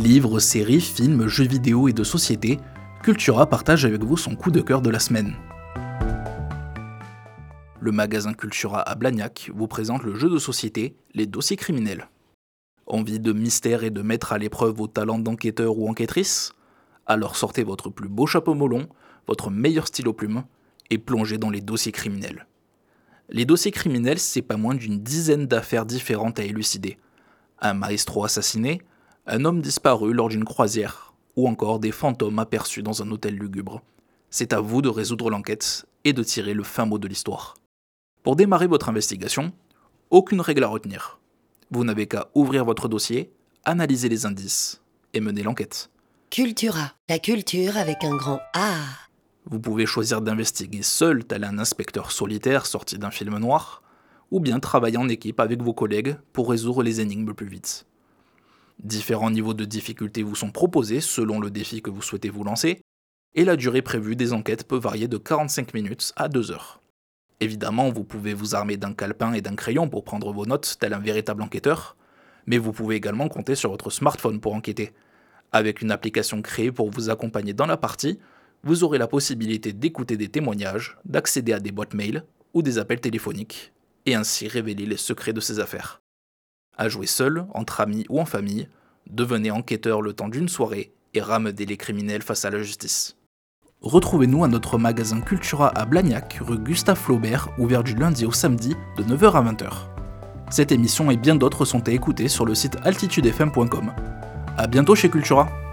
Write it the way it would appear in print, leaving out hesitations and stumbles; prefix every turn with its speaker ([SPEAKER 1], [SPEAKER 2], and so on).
[SPEAKER 1] Livres, séries, films, jeux vidéo et de société, Cultura partage avec vous son coup de cœur de la semaine. Le magasin Cultura à Blagnac vous présente le jeu de société Les Dossiers Criminels. Envie de mystère et de mettre à l'épreuve vos talents d'enquêteur ou enquêtrice ? Alors sortez votre plus beau chapeau melon, votre meilleur stylo plume et plongez dans les dossiers criminels. Les dossiers criminels, c'est pas moins d'une dizaine d'affaires différentes à élucider. Un maestro assassiné, un homme disparu lors d'une croisière, ou encore des fantômes aperçus dans un hôtel lugubre. C'est à vous de résoudre l'enquête et de tirer le fin mot de l'histoire. Pour démarrer votre investigation, aucune règle à retenir. Vous n'avez qu'à ouvrir votre dossier, analyser les indices et mener l'enquête.
[SPEAKER 2] Cultura, la culture avec un grand A.
[SPEAKER 1] Vous pouvez choisir d'investiguer seul, tel un inspecteur solitaire sorti d'un film noir, ou bien travailler en équipe avec vos collègues pour résoudre les énigmes plus vite. Différents niveaux de difficulté vous sont proposés selon le défi que vous souhaitez vous lancer, et la durée prévue des enquêtes peut varier de 45 minutes à 2 heures. Évidemment, vous pouvez vous armer d'un calepin et d'un crayon pour prendre vos notes, tel un véritable enquêteur, mais vous pouvez également compter sur votre smartphone pour enquêter. Avec une application créée pour vous accompagner dans la partie, vous aurez la possibilité d'écouter des témoignages, d'accéder à des boîtes mail ou des appels téléphoniques, et ainsi révéler les secrets de ces affaires. À jouer seul, entre amis ou en famille, devenez enquêteur le temps d'une soirée et ramenez les criminels face à la justice. Retrouvez-nous à notre magasin Cultura à Blagnac, rue Gustave Flaubert, ouvert du lundi au samedi de 9h à 20h. Cette émission et bien d'autres sont à écouter sur le site altitudefm.com. A bientôt chez Cultura.